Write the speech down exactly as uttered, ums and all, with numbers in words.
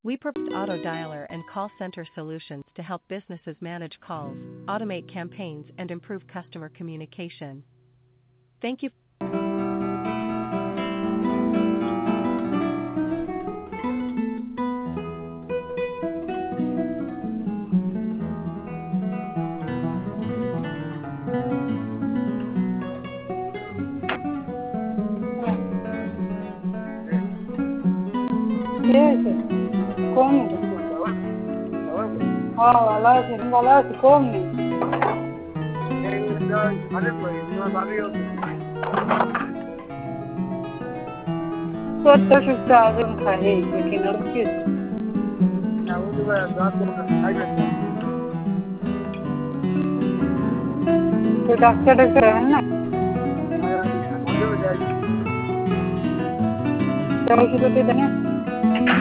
We provide auto dialer and call center solutions to help businesses manage calls, automate campaigns, and improve customer communication. Thank you. ঠিক আছে কম হ্যাঁ ভালো আছি ভালো আছি কম নেই সত্তর সত্তর আজন খাই কিনার কি তো ডাক্তার ডাক্তার না ওষুধ দেন